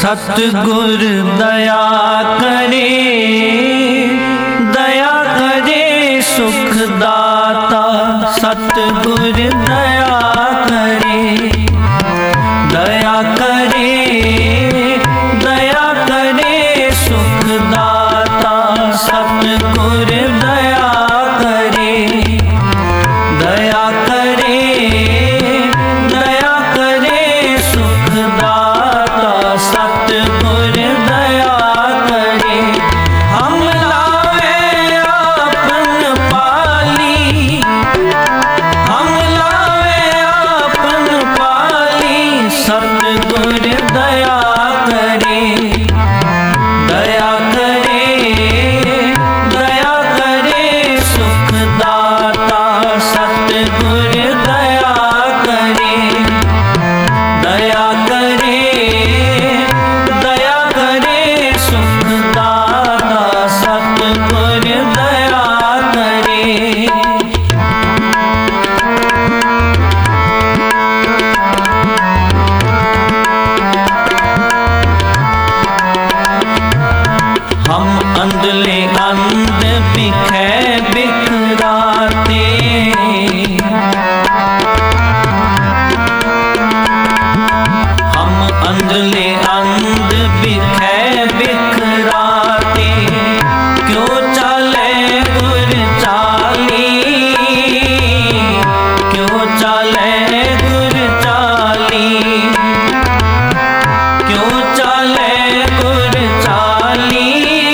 सतगुर दया करे सुख दाता। सतगुर दया करे सुख दाता। सतगुर दया करे सुख दाता। सतगुर दया करे हम लावे आपन पाली। सतगुर दया करे सुख दाता। सतगुर दया करे सुख दाता। सतगुर दया करे। हम अंधले अंध बिखे बिखराते। हम अंधले अंध बिखे बिखराते। क्यों चाले गुर चाली। क्यों चाले गुर चाली। क्यों चाले गुर चाली।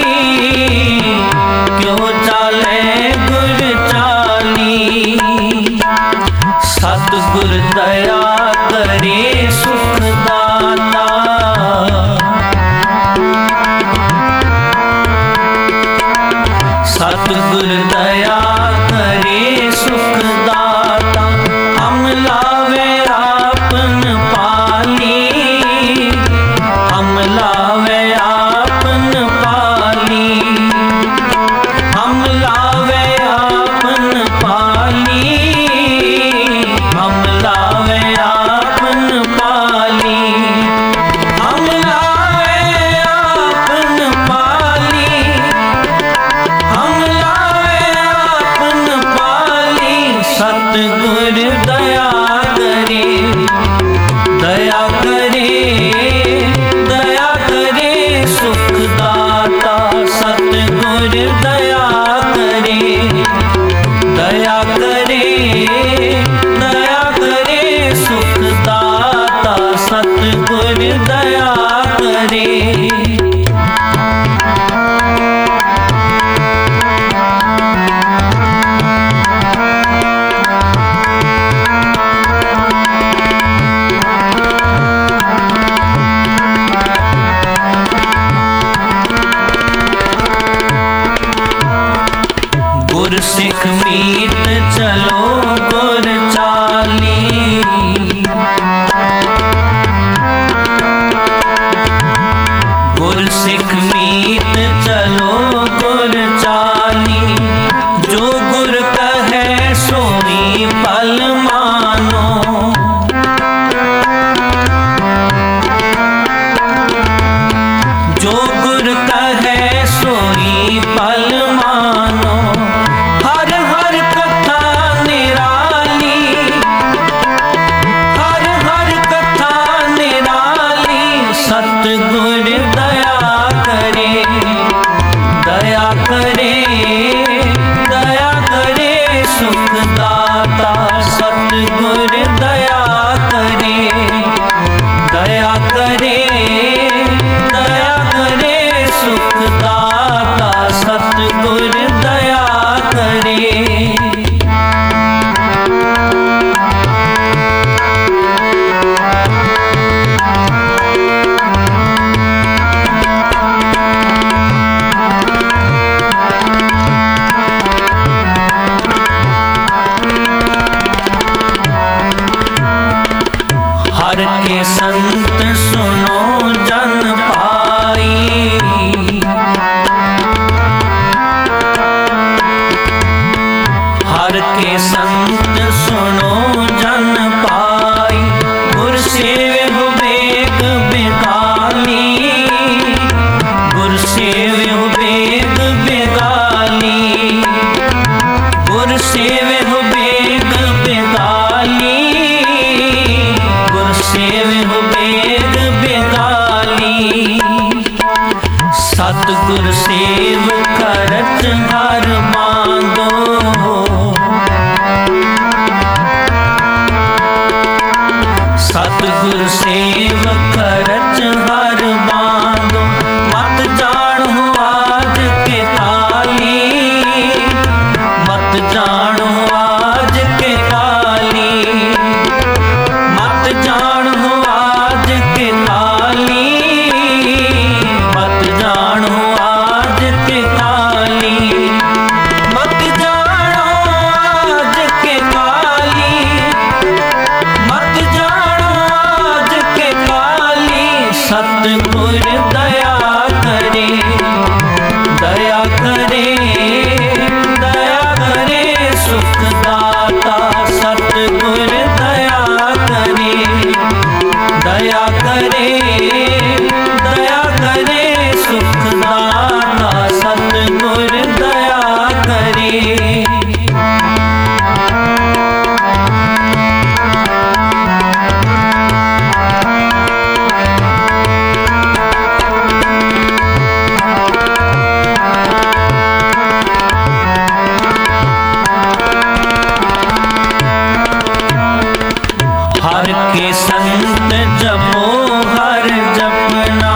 क्यों चाले गुर चाली। सतगुर दया करे सुख दाता। सतगुर दया करे सुख दाता। हम लावे आपन पाली। हम लावे आपन पाली। हम लावे आपन पाली। हम लावे आपन पाली। हम लावे आपन पाली। हम लावे आपन पाली। सतगुर दया करे सुख दाता। सतगुर दया करे सुख दाता। सतगुर दया करे। गुर सिख मीत चलो गुर चाली। गुर सिख मीत चलो गुर चाली। जो गुर कहे सोई पल मानो। जो गुर कहे सोई पल मानो। हर हर कथा निराली। हर हर कथा निराली। सतगुर दया करे देहु बेग बेगाली। सतगुर सेव करत हर मांदो। सतगुर सेव करत हर मांदो। मत जानो आज के काली, मत जानो आज के काली, मत जानो आज के काली, मत जानो आज के काली, मत जानो आज के काली, मत जानो आज के काली। सतगुर दया करे, दया करे, दया करे सुख दाता। सतगुर दया करे, दया करे, दया करे सुख दाता। सतगुर दया करे। हर के संत जपो हर जपना।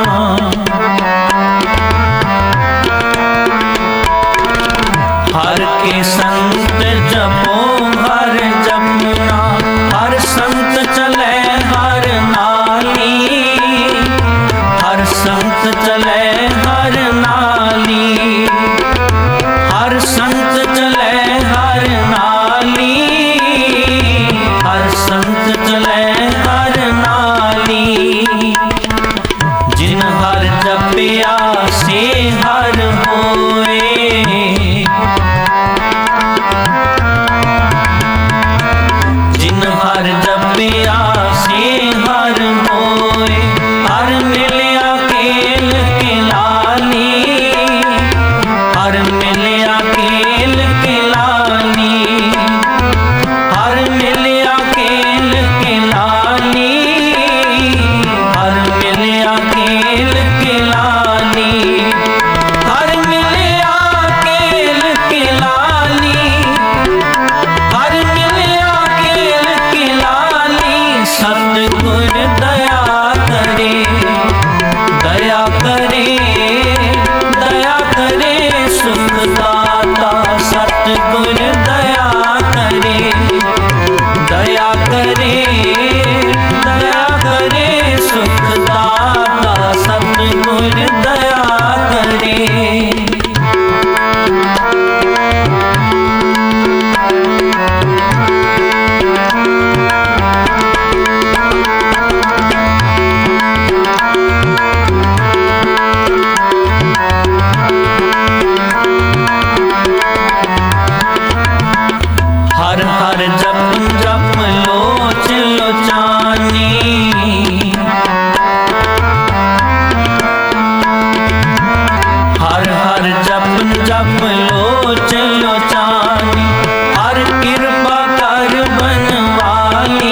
हर के संत जपो हर जपना। हर संत चले हर नाली, हर संत चले हर नाली, हर संत चले हर नाली, हर संत चले हर नाली। जिन हर जपिया से हर होए, जिन हर जपिया से हर होए। हर मिलिया केल के लाली, हर मिलिया केल के लाली, हर मिलिया केल के लाली, हर मिलिया केल के लाली, हर मिलिया केल के लाली, हर मिलिया केल के लाली। सतगुर दया करे, दया करे, दया करे सुख दाता। सतगुर दया करे, दया करे, दया करे सुख दाता। सतगुर दया करे। हर हर जप जप लोच लोचानी। हर हर जप जप लोच लोचानी। हर कृपा कर बनवाली,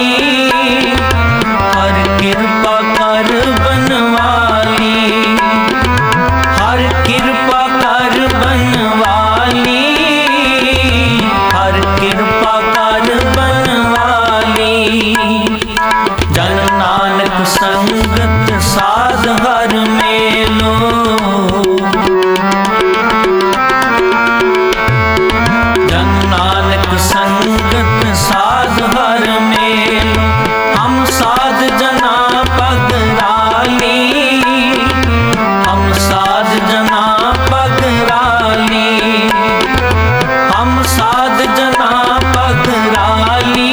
हर कृपा कर बनवाली, हर कृपा कर बनवाली, हर कृपा कर बनवाली। जन नानक संगत साध हर मेलो। जन नानक संगत साध हर मेलो। हम साध जना पगराली, हम साध जना पगराली, हम साध जना पगराली,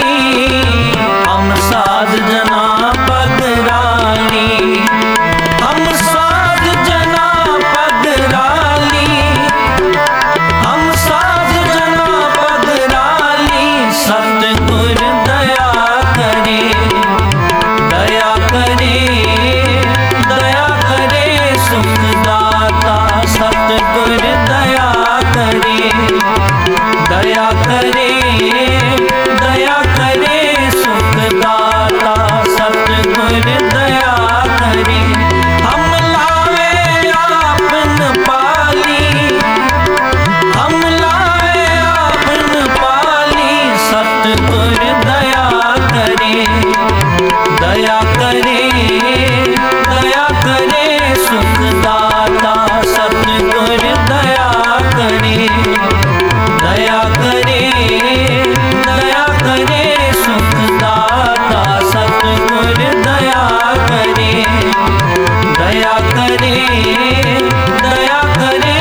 हम साध जना पगराली, हम साध जना पगराली, हम साध जना पगराली। सतगुर दया करे, दया करे, करे, दया करे सुख दाता सतगुर दया करे, दया करे, दया करे सुख दाता सतगुर दया करे, दया करे, दया करे